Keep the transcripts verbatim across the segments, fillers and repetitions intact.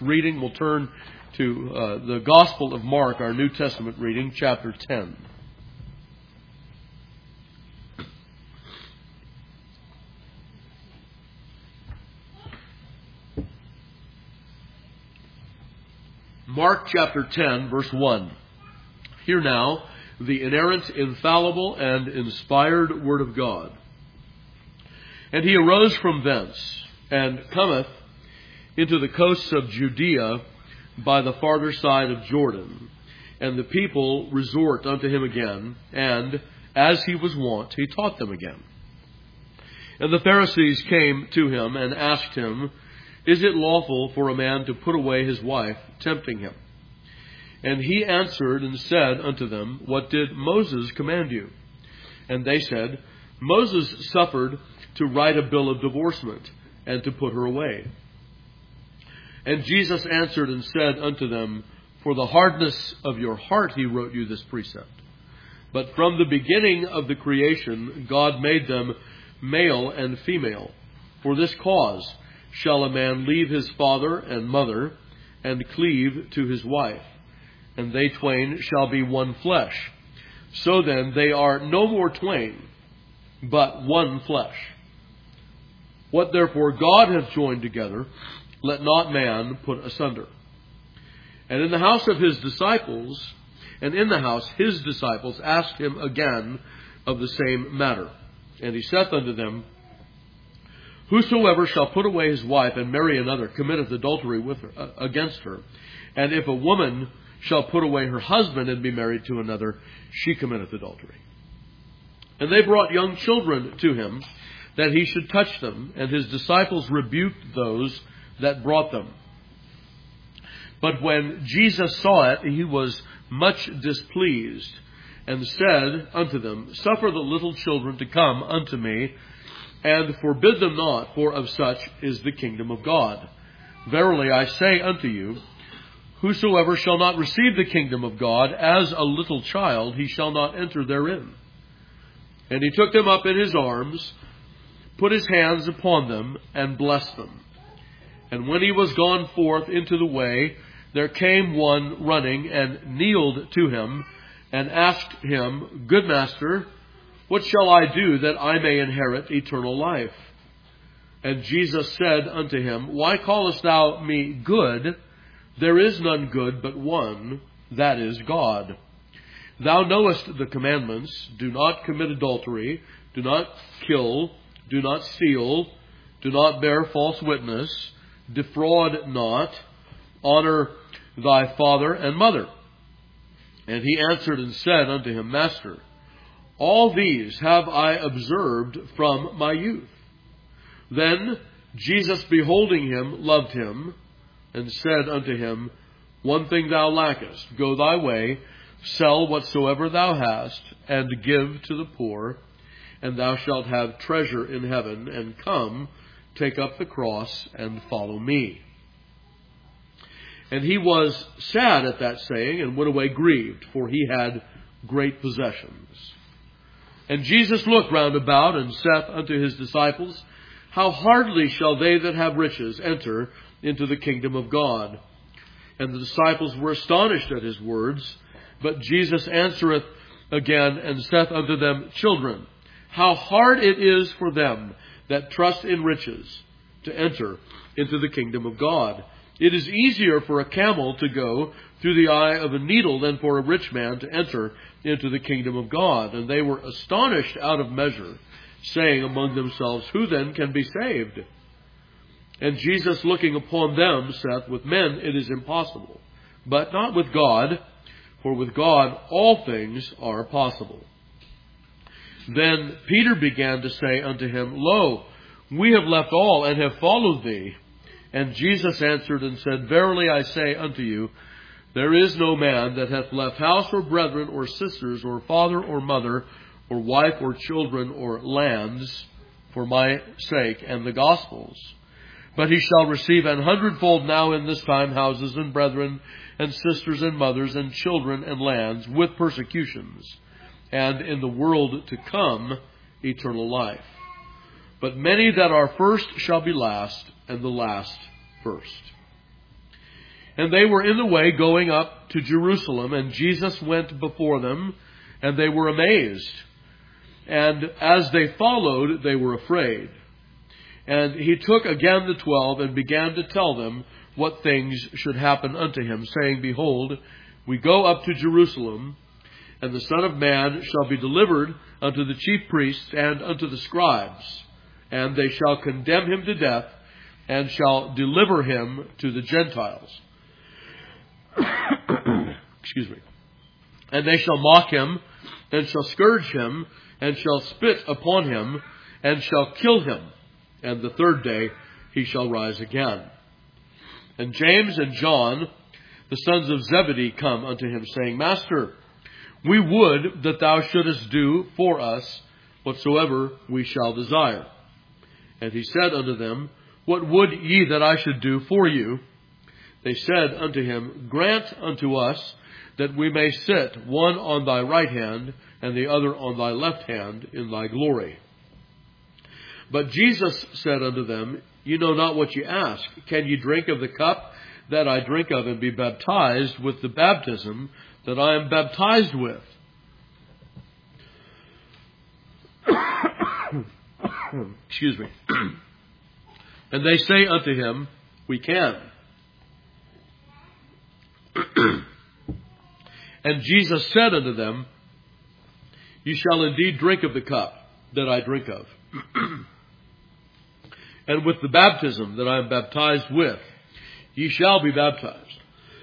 Reading, we'll turn to uh, the Gospel of Mark, our New Testament reading, chapter ten. Mark chapter ten, verse one. Hear now the inerrant, infallible, and inspired Word of God. And he arose from thence, and cometh into the coasts of Judea by the farther side of Jordan. And the people resort unto him again, and, as he was wont, he taught them again. And the Pharisees came to him and asked him, Is it lawful for a man to put away his wife, tempting him? And he answered and said unto them, What did Moses command you? And they said, Moses suffered to write a bill of divorcement, and to put her away. And Jesus answered and said unto them, For the hardness of your heart he wrote you this precept. But from the beginning of the creation God made them male and female. For this cause shall a man leave his father and mother, and cleave to his wife, and they twain shall be one flesh. So then they are no more twain, but one flesh. What therefore God hath joined together, let not man put asunder. And in the house of his disciples, and in the house his disciples asked him again of the same matter. And he saith unto them, Whosoever shall put away his wife and marry another committeth adultery with her, uh, against her. And if a woman shall put away her husband and be married to another, she committeth adultery. And they brought young children to him, that he should touch them. And his disciples rebuked those that brought them. But when Jesus saw it, he was much displeased, and said unto them, Suffer the little children to come unto me, and forbid them not, for of such is the kingdom of God. Verily I say unto you, Whosoever shall not receive the kingdom of God as a little child, he shall not enter therein. And he took them up in his arms, put his hands upon them, and blessed them. And when he was gone forth into the way, there came one running, and kneeled to him, and asked him, Good master, what shall I do that I may inherit eternal life? And Jesus said unto him, Why callest thou me good? There is none good but one, that is God. Thou knowest the commandments, Do not commit adultery, do not kill, do not steal, do not bear false witness, defraud not, honor thy father and mother. And he answered and said unto him, Master, all these have I observed from my youth. Then Jesus, beholding him, loved him, and said unto him, One thing thou lackest, go thy way, sell whatsoever thou hast, and give to the poor, and thou shalt have treasure in heaven, and come, take up the cross, and follow me. And he was sad at that saying, and went away grieved, for he had great possessions. And Jesus looked round about, and saith unto his disciples, How hardly shall they that have riches enter into the kingdom of God? And the disciples were astonished at his words. But Jesus answereth again, and saith unto them, Children, how hard it is for them that trust in riches to enter into the kingdom of God. It is easier for a camel to go through the eye of a needle than for a rich man to enter into the kingdom of God. And they were astonished out of measure, saying among themselves, Who then can be saved? And Jesus, looking upon them, saith, With men it is impossible, but not with God, for with God all things are possible. Then Peter began to say unto him, Lo, we have left all, and have followed thee. And Jesus answered and said, Verily I say unto you, there is no man that hath left house or brethren or sisters or father or mother or wife or children or lands for my sake and the gospel's, but he shall receive an hundredfold now in this time houses and brethren and sisters and mothers and children and lands with persecutions, and in the world to come eternal life. But many that are first shall be last, and the last first. And they were in the way going up to Jerusalem, and Jesus went before them, and they were amazed. And as they followed, they were afraid. And he took again the twelve, and began to tell them what things should happen unto him, saying, Behold, we go up to Jerusalem, and the Son of Man shall be delivered unto the chief priests and unto the scribes, and they shall condemn him to death, and shall deliver him to the Gentiles. Excuse me. And they shall mock him, and shall scourge him, and shall spit upon him, and shall kill him. And the third day he shall rise again. And James and John, the sons of Zebedee, come unto him, saying, Master, we would that thou shouldest do for us whatsoever we shall desire. And he said unto them, What would ye that I should do for you? They said unto him, Grant unto us that we may sit one on thy right hand and the other on thy left hand in thy glory. But Jesus said unto them, Ye know not what ye ask. Can ye drink of the cup that I drink of, and be baptized with the baptism that I am baptized with? Excuse me. And they say unto him, We can. And Jesus said unto them, Ye shall indeed drink of the cup that I drink of, and with the baptism that I am baptized with, ye shall be baptized.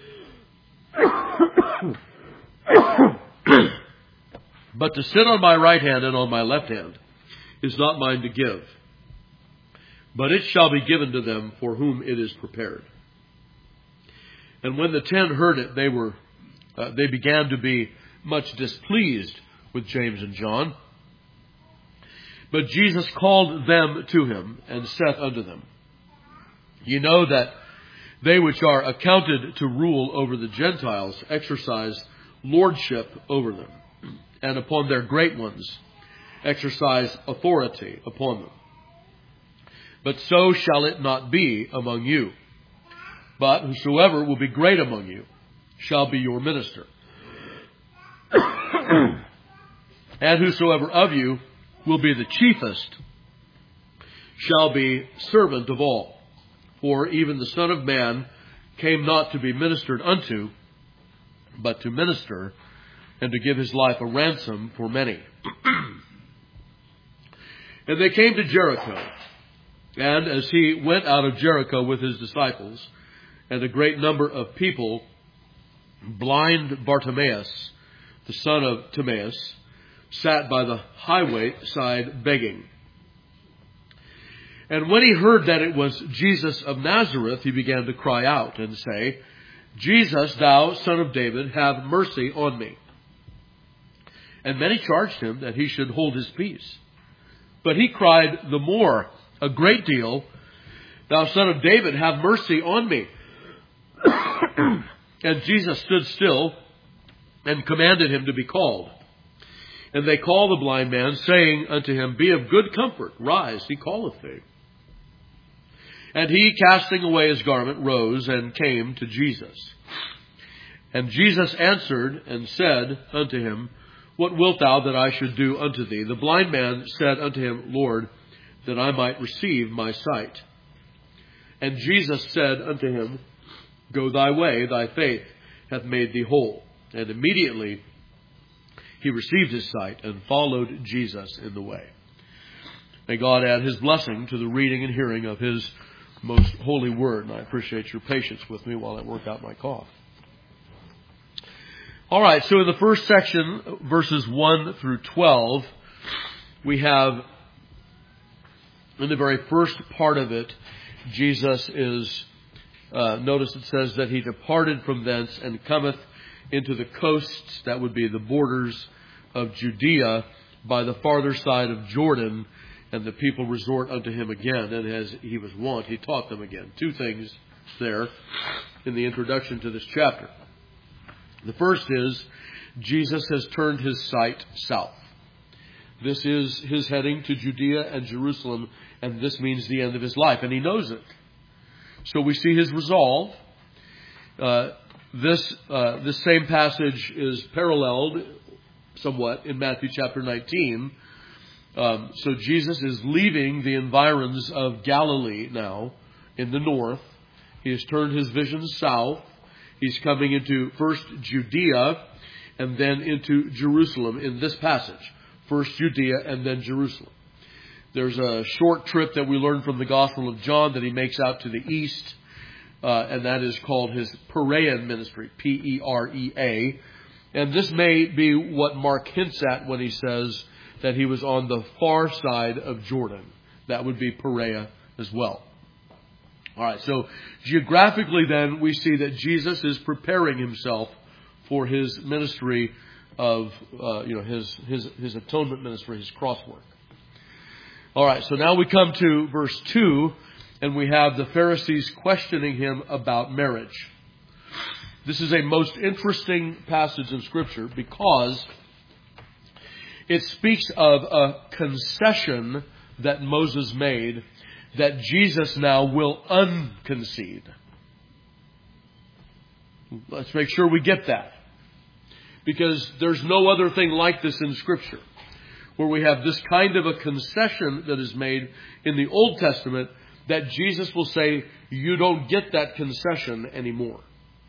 But to sit on my right hand and on my left hand is not mine to give, but it shall be given to them for whom it is prepared. And when the ten heard it, they were uh, they began to be much displeased with James and John. But Jesus called them to him, and said unto them, Ye know that they which are accounted to rule over the Gentiles exercise lordship over them, and upon their great ones exercise authority upon them. But so shall it not be among you. But whosoever will be great among you shall be your minister. And whosoever of you will be the chiefest shall be servant of all. For even the Son of Man came not to be ministered unto, but to minister, and to give his life a ransom for many. And they came to Jericho. And as he went out of Jericho with his disciples, and a great number of people, blind Bartimaeus, the son of Timaeus, sat by the highway side begging. And when he heard that it was Jesus of Nazareth, he began to cry out and say, Jesus, thou son of David, have mercy on me. And many charged him that he should hold his peace. But he cried the more, a great deal, Thou son of David, have mercy on me. And Jesus stood still and commanded him to be called. And they called the blind man, saying unto him, Be of good comfort, rise, he calleth thee. And he, casting away his garment, rose and came to Jesus. And Jesus answered and said unto him, What wilt thou that I should do unto thee? The blind man said unto him, Lord, that I might receive my sight. And Jesus said unto him, Go thy way, thy faith hath made thee whole. And immediately he received his sight and followed Jesus in the way. May God add his blessing to the reading and hearing of his most holy word. And I appreciate your patience with me while I work out my cough. All right, so in the first section, verses one through twelve, we have, in the very first part of it, Jesus is, uh, notice it says that he departed from thence and cometh into the coasts, that would be the borders of Judea, by the farther side of Jordan, and the people resort unto him again. And as he was wont, he taught them again. Two things there in the introduction to this chapter. The first is, Jesus has turned his sight south. This is his heading to Judea and Jerusalem, and this means the end of his life, and he knows it. So we see his resolve, Uh, this uh, this same passage is paralleled somewhat in Matthew chapter nineteen. Um, so Jesus is leaving the environs of Galilee now in the north. He has turned his vision south. He's coming into first Judea and then into Jerusalem in this passage. First Judea and then Jerusalem. There's a short trip that we learn from the Gospel of John that he makes out to the east, uh, and that is called his Perean ministry, P E R E A. And this may be what Mark hints at when he says that he was on the far side of Jordan. That would be Perea as well. All right, so geographically then we see that Jesus is preparing himself for his ministry of, uh, you know, his, his, his atonement ministry, his cross work. All right, so now we come to verse two, and we have the Pharisees questioning him about marriage. This is a most interesting passage in Scripture because it speaks of a concession that Moses made that Jesus now will unconcede. Let's make sure we get that. Because there's no other thing like this in Scripture, where we have this kind of a concession that is made in the Old Testament that Jesus will say, you don't get that concession anymore.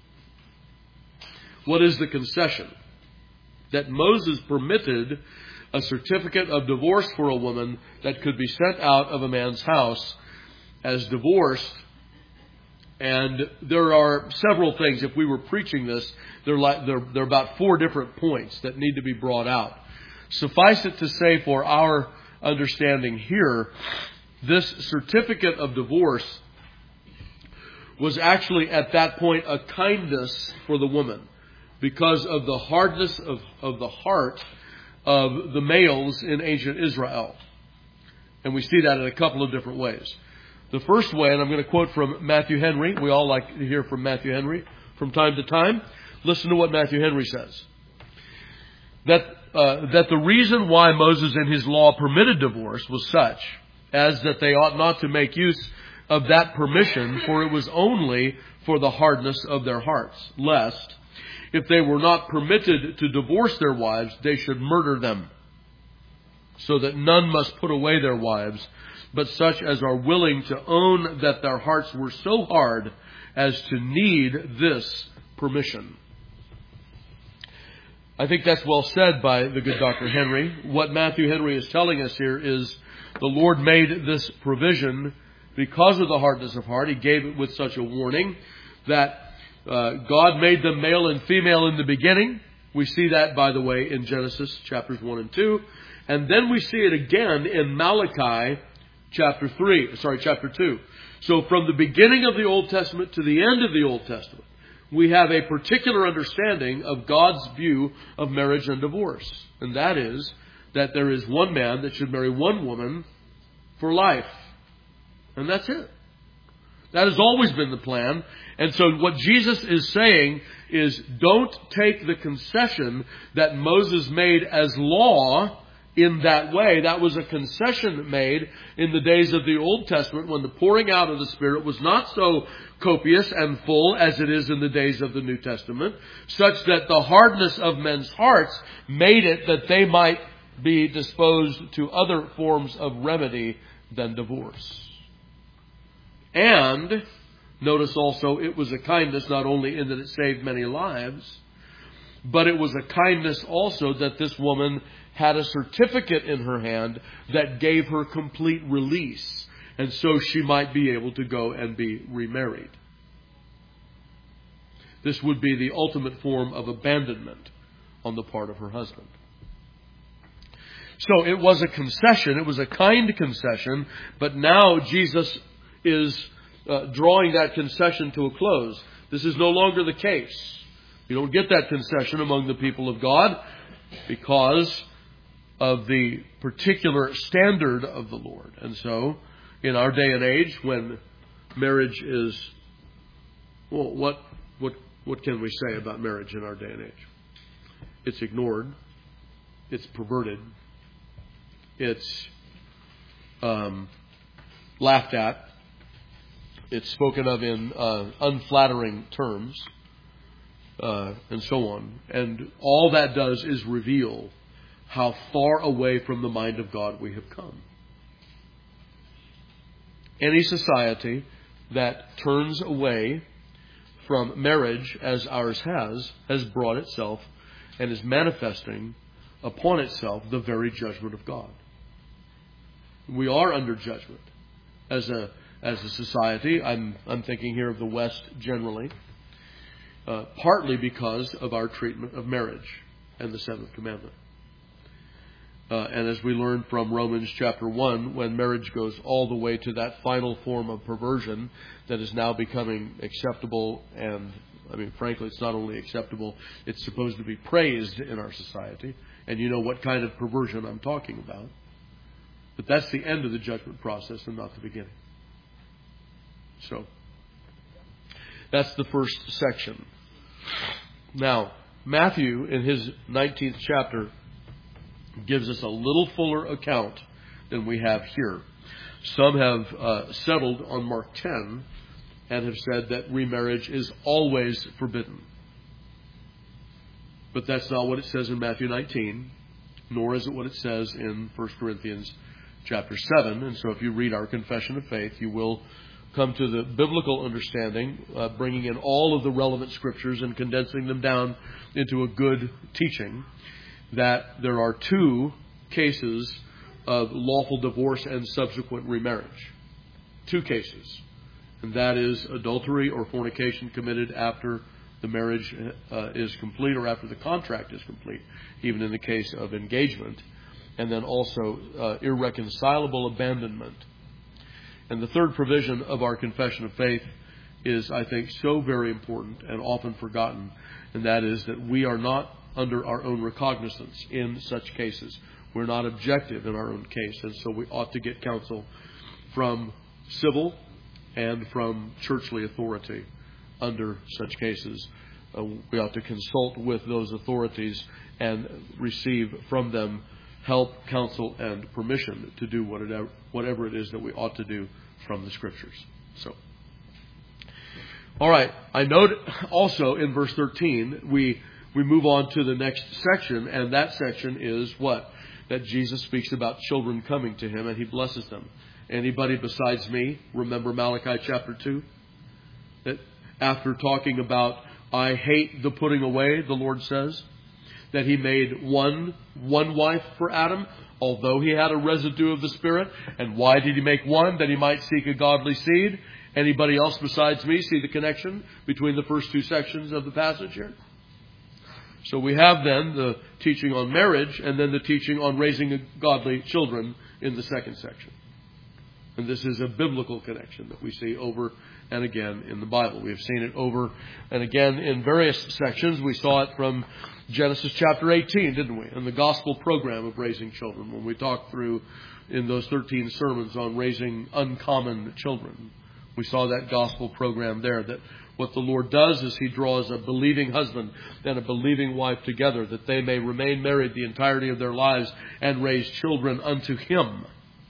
What is the concession? That Moses permitted a certificate of divorce for a woman that could be sent out of a man's house as divorced. And there are several things. If we were preaching this, there are, there, there are about four different points that need to be brought out. Suffice it to say, for our understanding here, this certificate of divorce was actually at that point a kindness for the woman because of the hardness of, of the heart of the males in ancient Israel. And we see that in a couple of different ways. The first way, and I'm going to quote from Matthew Henry. We all like to hear from Matthew Henry from time to time. Listen to what Matthew Henry says. That, uh, that the reason why Moses in his law permitted divorce was such as that they ought not to make use of that permission, for it was only for the hardness of their hearts, lest, if they were not permitted to divorce their wives, they should murder them, so that none must put away their wives, but such as are willing to own that their hearts were so hard as to need this permission. I think that's well said by the good Doctor Henry. What Matthew Henry is telling us here is the Lord made this provision because of the hardness of heart. He gave it with such a warning that uh, God made them male and female in the beginning. We see that, by the way, in Genesis chapters one and two. And then we see it again in Malachi chapter three, sorry, chapter two. So from the beginning of the Old Testament to the end of the Old Testament, we have a particular understanding of God's view of marriage and divorce. And that is that there is one man that should marry one woman for life. And that's it. That has always been the plan. And so what Jesus is saying is, don't take the concession that Moses made as law in that way. That was a concession made in the days of the Old Testament when the pouring out of the Spirit was not so copious and full as it is in the days of the New Testament, such that the hardness of men's hearts made it that they might be disposed to other forms of remedy than divorce. And notice also it was a kindness not only in that it saved many lives, but it was a kindness also that this woman had a certificate in her hand that gave her complete release. And so she might be able to go and be remarried. This would be the ultimate form of abandonment on the part of her husband. So it was a concession. It was a kind concession. But now Jesus is uh, drawing that concession to a close. This is no longer the case. You don't get that concession among the people of God because of the particular standard of the Lord. And so, in our day and age, when marriage is, well, what what what can we say about marriage in our day and age? It's ignored. It's perverted. It's um, laughed at. It's spoken of in uh, unflattering terms. uh, and so on. And all that does is reveal how far away from the mind of God we have come. Any society that turns away from marriage, as ours has, has brought itself and is manifesting upon itself the very judgment of God. We are under judgment as a as a society. I'm I'm thinking here of the West generally, uh, partly because of our treatment of marriage and the seventh commandment. Uh, and as we learn from Romans chapter one, when marriage goes all the way to that final form of perversion that is now becoming acceptable, and I mean, frankly, it's not only acceptable, it's supposed to be praised in our society. And you know what kind of perversion I'm talking about. But that's the end of the judgment process and not the beginning. So, that's the first section. Now, Matthew, in his nineteenth chapter, gives us a little fuller account than we have here. Some have uh, settled on Mark ten and have said that remarriage is always forbidden. But that's not what it says in Matthew nineteen, nor is it what it says in First Corinthians chapter seven. And so if you read our Confession of Faith, you will come to the biblical understanding, uh, bringing in all of the relevant scriptures and condensing them down into a good teaching, that there are two cases of lawful divorce and subsequent remarriage. Two cases. And that is adultery or fornication committed after the marriage uh, is complete or after the contract is complete, even in the case of engagement. And then also uh, irreconcilable abandonment. And the third provision of our confession of faith is, I think, so very important and often forgotten, and that is that we are not under our own recognizance in such cases. We're not objective in our own case, and so we ought to get counsel from civil and from churchly authority under such cases. Uh, we ought to consult with those authorities and receive from them help, counsel, and permission to do whatever, whatever it is that we ought to do from the Scriptures. So, all right. I note also in verse thirteen, we we move on to the next section, and that section is what? That Jesus speaks about children coming to Him, and He blesses them. Anybody besides me remember Malachi chapter two? That after talking about, I hate the putting away, the Lord says, that He made one one wife for Adam, although he had a residue of the Spirit. And why did He make one? That he might seek a godly seed. Anybody else besides me see the connection between the first two sections of the passage here? So we have then the teaching on marriage and then the teaching on raising godly children in the second section. And this is a biblical connection that we see over and again in the Bible. We have seen it over and again in various sections. We saw it from Genesis chapter eighteen, didn't we? And the gospel program of raising children, when we talked through in those thirteen sermons on raising uncommon children. We saw that gospel program there, that what the Lord does is He draws a believing husband and a believing wife together, that they may remain married the entirety of their lives and raise children unto Him.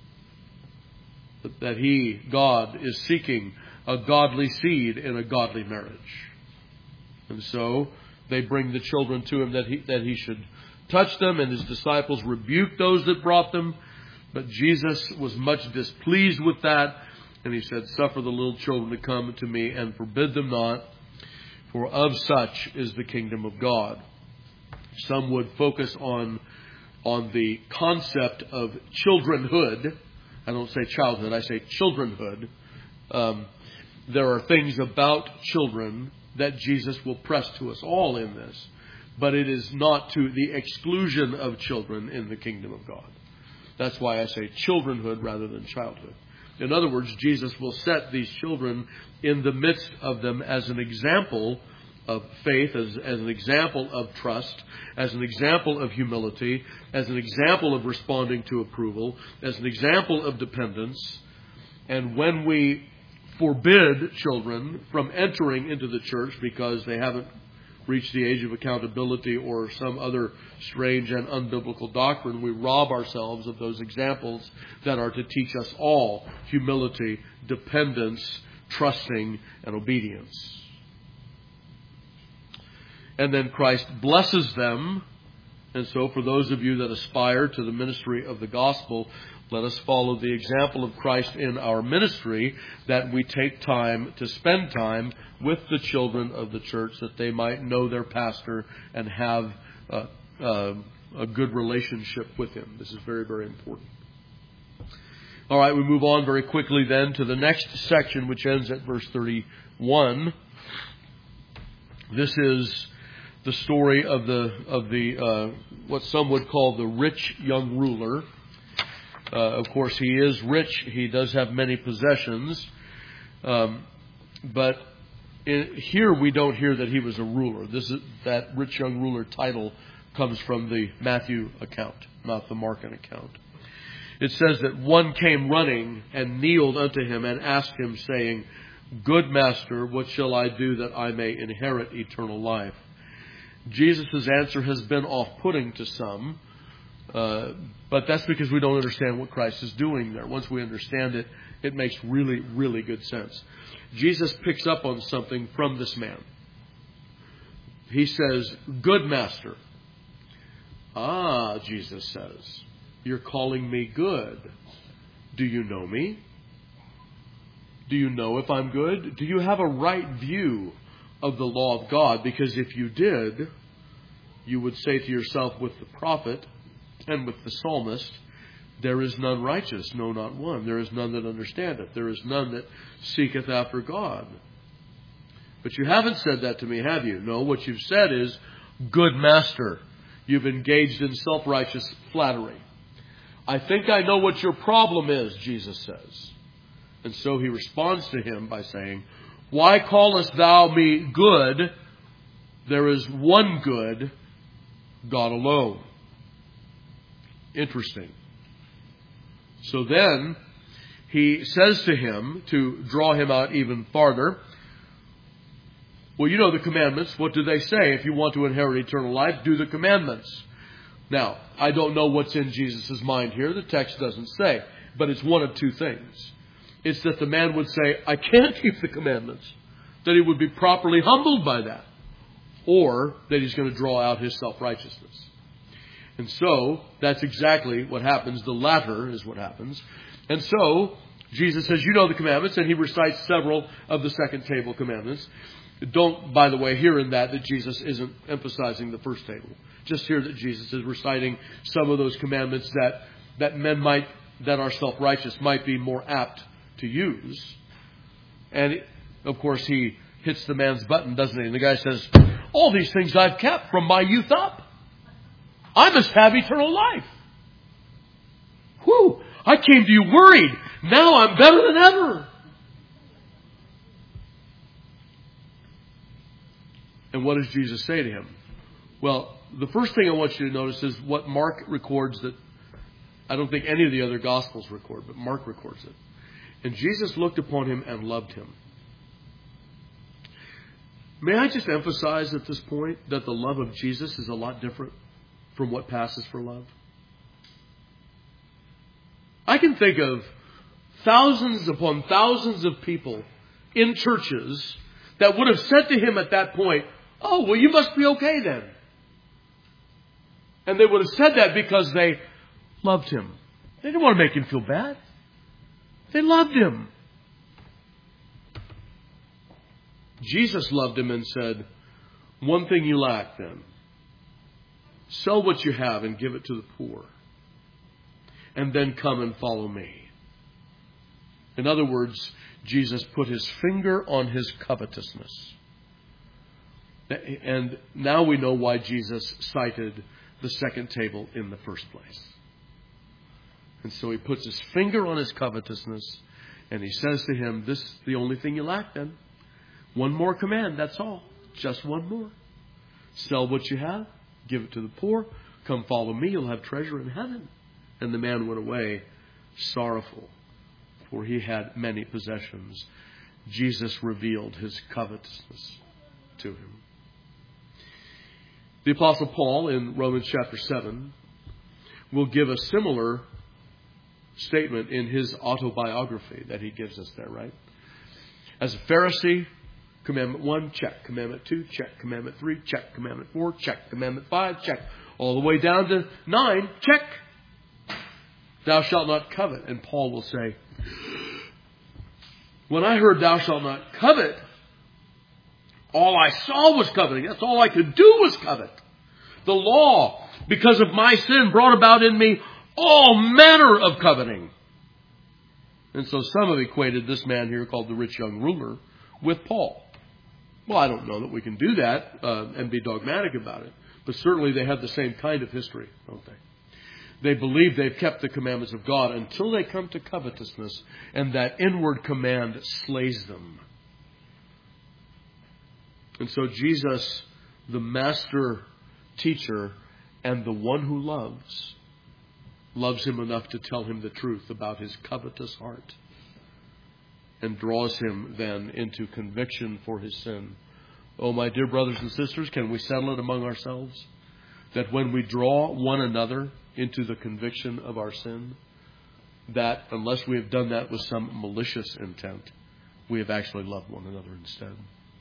That He, God, is seeking a godly seed in a godly marriage. And so they bring the children to Him that he, that he should touch them, and His disciples rebuked those that brought them. But Jesus was much displeased with that, and He said, suffer the little children to come to me and forbid them not, for of such is the kingdom of God. Some would focus on, on the concept of childrenhood. I don't say childhood, I say childrenhood. Um, there are things about children that Jesus will press to us all in this. But it is not to the exclusion of children in the kingdom of God. That's why I say childrenhood rather than childhood. In other words, Jesus will set these children in the midst of them as an example of faith, as, as an example of trust, as an example of humility, as an example of responding to approval, as an example of dependence. And when we forbid children from entering into the church because they haven't reached the age of accountability or some other strange and unbiblical doctrine, we rob ourselves of those examples that are to teach us all humility, dependence, trusting, and obedience. And then Christ blesses them. And so for those of you that aspire to the ministry of the gospel, let us follow the example of Christ in our ministry, that we take time to spend time with the children of the church, that they might know their pastor and have uh, uh, a good relationship with him. This is very, very important. All right, we move on very quickly then to the next section, which ends at verse thirty-one. This is the story of the of the uh, what some would call the rich young ruler. Uh, of course, he is rich. He does have many possessions, um, but in, here we don't hear that he was a ruler. This is that rich young ruler title comes from the Matthew account, not the Mark account. It says that one came running and kneeled unto him and asked him, saying, Good master, what shall I do that I may inherit eternal life? Jesus' answer has been off-putting to some, uh, but that's because we don't understand what Christ is doing there. Once we understand it, it makes really, really good sense. Jesus picks up on something from this man. He says, Good master. Ah, Jesus says, you're calling me good. Do you know me? Do you know if I'm good? Do you have a right view of the law of God? Because if you did, you would say to yourself with the prophet and with the psalmist, there is none righteous, no, not one. There is none that understandeth. There is none that seeketh after God. But you haven't said that to me, have you? No, what you've said is, good master. You've engaged in self-righteous flattery. I think I know what your problem is, Jesus says. And so he responds to him by saying, Why callest thou me good? There is one good, God alone. Interesting. So then he says to him, to draw him out even farther, well, you know the commandments. What do they say? If you want to inherit eternal life, do the commandments. Now, I don't know what's in Jesus' mind here. The text doesn't say. But it's one of two things. It's that the man would say, I can't keep the commandments. That he would be properly humbled by that. Or that he's going to draw out his self-righteousness. And so, that's exactly what happens. The latter is what happens. And so, Jesus says, you know the commandments. And he recites several of the second table commandments. Don't, by the way, hear in that that Jesus isn't emphasizing the first table. Just hear that Jesus is reciting some of those commandments that, that men might, that are self-righteous, might be more apt to use. And, of course, he hits the man's button, doesn't he? And the guy says, all these things I've kept from my youth up. I must have eternal life. Whew! I came to you worried. Now I'm better than ever. And what does Jesus say to him? Well, the first thing I want you to notice is what Mark records that I don't think any of the other Gospels record, but Mark records it. And Jesus looked upon him and loved him. May I just emphasize at this point that the love of Jesus is a lot different from what passes for love? I can think of thousands upon thousands of people in churches that would have said to him at that point, oh, well, you must be okay then. And they would have said that because they loved him. They didn't want to make him feel bad. They loved him. Jesus loved him and said, one thing you lack then. Sell what you have and give it to the poor. And then come and follow me. In other words, Jesus put his finger on his covetousness. And now we know why Jesus cited the second table in the first place. And so he puts his finger on his covetousness and he says to him, this is the only thing you lack then. One more command, that's all. Just one more. Sell what you have, give it to the poor, come follow me, you'll have treasure in heaven. And the man went away sorrowful, for he had many possessions. Jesus revealed his covetousness to him. The Apostle Paul in Romans chapter seven will give a similar statement in his autobiography that he gives us there, right? As a Pharisee, Commandment one, check. Commandment two, check. Commandment three, check. Commandment four, check. Commandment five, check. All the way down to nine, check. Thou shalt not covet. And Paul will say, when I heard thou shalt not covet, all I saw was coveting. That's all I could do was covet. The law, because of my sin, brought about in me all manner of coveting. And so some have equated this man here called the rich young ruler with Paul. Well, I don't know that we can do that uh, and be dogmatic about it. But certainly they have the same kind of history, don't they? They believe they've kept the commandments of God until they come to covetousness, and that inward command slays them. And so Jesus, the master teacher and the one who loves, loves him enough to tell him the truth about his covetous heart, and draws him then into conviction for his sin. Oh, my dear brothers and sisters, can we settle it among ourselves that when we draw one another into the conviction of our sin, that unless we have done that with some malicious intent, we have actually loved one another instead?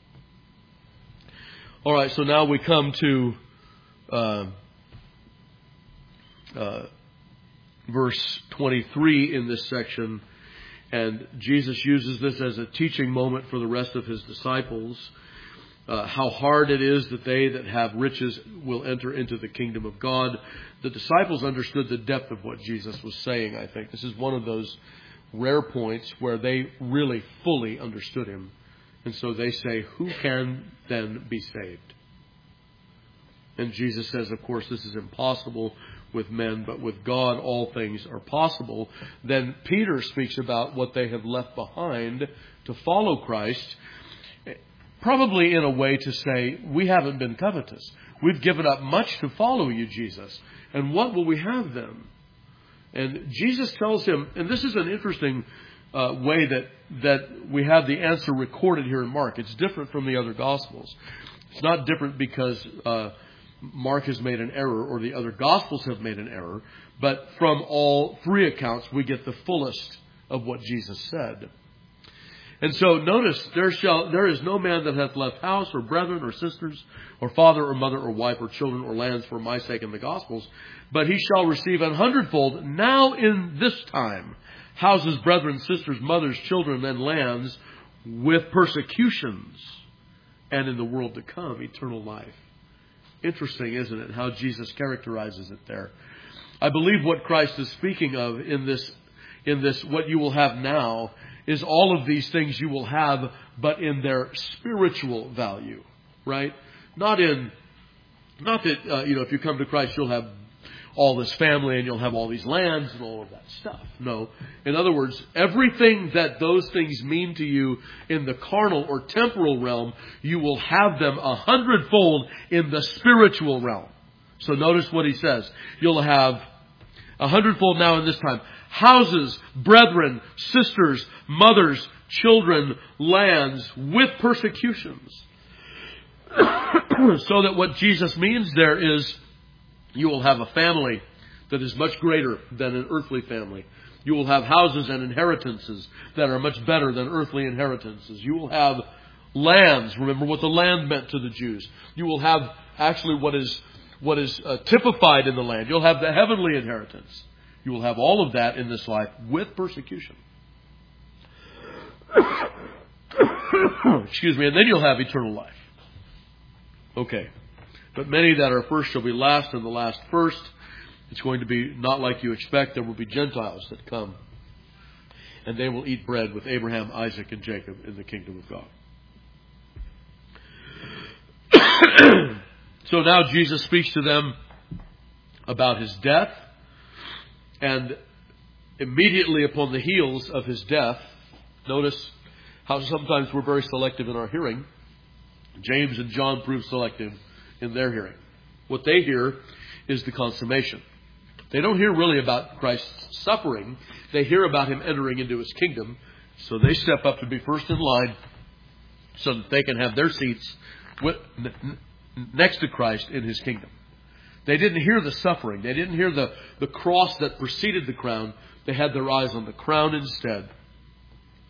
All right, so now we come to uh, uh, verse twenty-three in this section, and Jesus uses this as a teaching moment for the rest of his disciples. Uh, how hard it is that they that have riches will enter into the kingdom of God. The disciples understood the depth of what Jesus was saying, I think. This is one of those rare points where they really fully understood him. And so they say, who can then be saved? And Jesus says, of course, this is impossible with men, but with God all things are possible. Then Peter speaks about what they have left behind to follow Christ, probably in a way to say, we haven't been covetous. We've given up much to follow you, Jesus. And what will we have then? And Jesus tells him, and this is an interesting uh, way that, that we have the answer recorded here in Mark. It's different from the other Gospels. It's not different because uh, Mark has made an error or the other Gospels have made an error. But from all three accounts, we get the fullest of what Jesus said. And so notice, there shall there is no man that hath left house or brethren or sisters or father or mother or wife or children or lands for my sake in the Gospels, but he shall receive an hundredfold now in this time houses, brethren, sisters, mothers, children, and lands with persecutions, and in the world to come eternal life. Interesting, isn't it, how Jesus characterizes it there? I believe what Christ is speaking of in this in this what you will have now is all of these things you will have, but in their spiritual value, right? Not in, not that, uh, you know, if you come to Christ, you'll have all this family and you'll have all these lands and all of that stuff. No. In other words, everything that those things mean to you in the carnal or temporal realm, you will have them a hundredfold in the spiritual realm. So notice what he says. You'll have a hundredfold now in this time. Houses, brethren, sisters, mothers, children, lands with persecutions. So that what Jesus means there is you will have a family that is much greater than an earthly family. You will have houses and inheritances that are much better than earthly inheritances. You will have lands. Remember what the land meant to the Jews. You will have actually what is what is uh, typified in the land. You'll have the heavenly inheritance. You will have all of that in this life with persecution. Excuse me. And then you'll have eternal life. Okay. But many that are first shall be last, and the last first. It's going to be not like you expect. There will be Gentiles that come, and they will eat bread with Abraham, Isaac, and Jacob in the kingdom of God. So now Jesus speaks to them about his death. And immediately upon the heels of his death, notice how sometimes we're very selective in our hearing. James and John prove selective in their hearing. What they hear is the consummation. They don't hear really about Christ's suffering. They hear about him entering into his kingdom. So they step up to be first in line so that they can have their seats with, next to Christ in his kingdom. They didn't hear the suffering. They didn't hear the, the cross that preceded the crown. They had their eyes on the crown instead.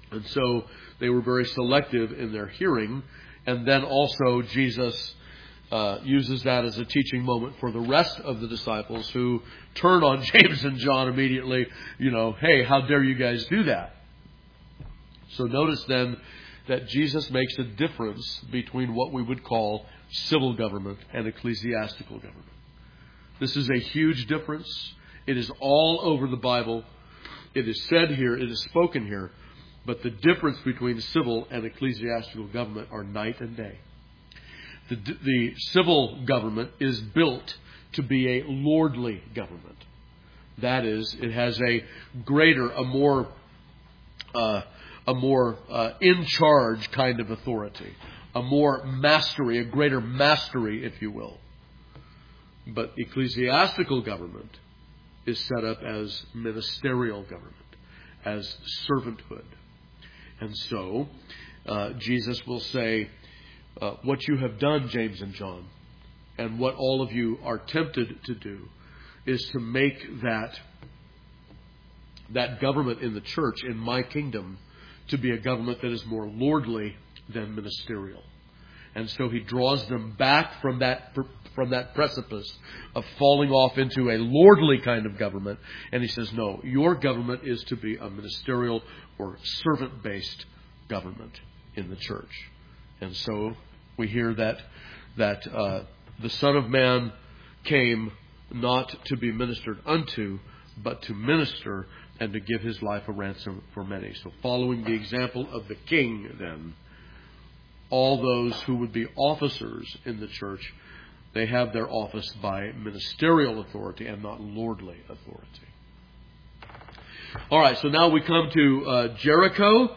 And so they were very selective in their hearing. And then also Jesus uh, uses that as a teaching moment for the rest of the disciples who turn on James and John immediately. You know, hey, how dare you guys do that? So notice then that Jesus makes a difference between what we would call civil government and ecclesiastical government. This is a huge difference. It is all over the Bible. It is said here, it is spoken here, but the difference between civil and ecclesiastical government are night and day. The, the civil government is built to be a lordly government. That is, it has a greater, a more, uh, a more uh, in charge kind of authority, a more mastery, a greater mastery, if you will. But ecclesiastical government is set up as ministerial government, as servanthood. And so, uh, Jesus will say, uh, what you have done, James and John, and what all of you are tempted to do, is to make that, that government in the church, in my kingdom, to be a government that is more lordly than ministerial. And so he draws them back from that from that precipice of falling off into a lordly kind of government. And he says, no, your government is to be a ministerial or servant-based government in the church. And so we hear that that uh, the Son of Man came not to be ministered unto, but to minister and to give his life a ransom for many. So following the example of the King, then, all those who would be officers in the church, they have their office by ministerial authority and not lordly authority. All right, so now we come to uh, Jericho.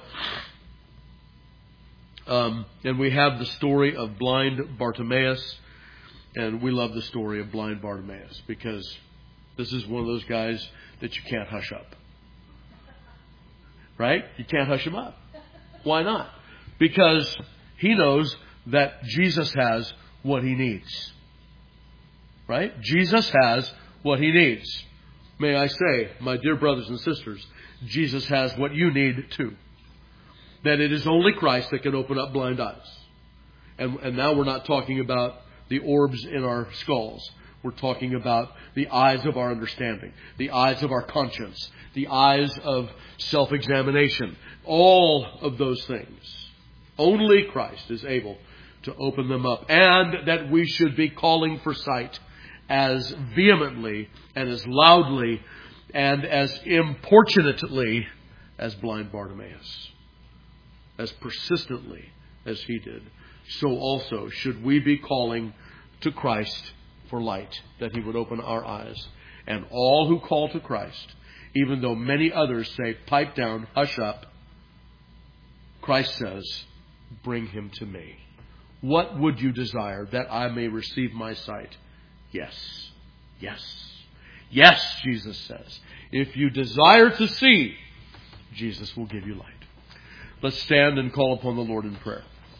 Um, and we have the story of blind Bartimaeus. And we love the story of blind Bartimaeus because this is one of those guys that you can't hush up. Right? You can't hush him up. Why not? Because he knows that Jesus has what he needs. Right? Jesus has what he needs. May I say, my dear brothers and sisters, Jesus has what you need too. That it is only Christ that can open up blind eyes. And, and now we're not talking about the orbs in our skulls. We're talking about the eyes of our understanding, the eyes of our conscience, the eyes of self-examination, all of those things. Only Christ is able to open them up, and that we should be calling for sight as vehemently and as loudly and as importunately as blind Bartimaeus, as persistently as he did. So also should we be calling to Christ for light, that he would open our eyes. And all who call to Christ, even though many others say, pipe down, hush up, Christ says, bring him to me. What would you desire? That I may receive my sight? Yes. Yes. Yes, Jesus says. If you desire to see, Jesus will give you light. Let's stand and call upon the Lord in prayer.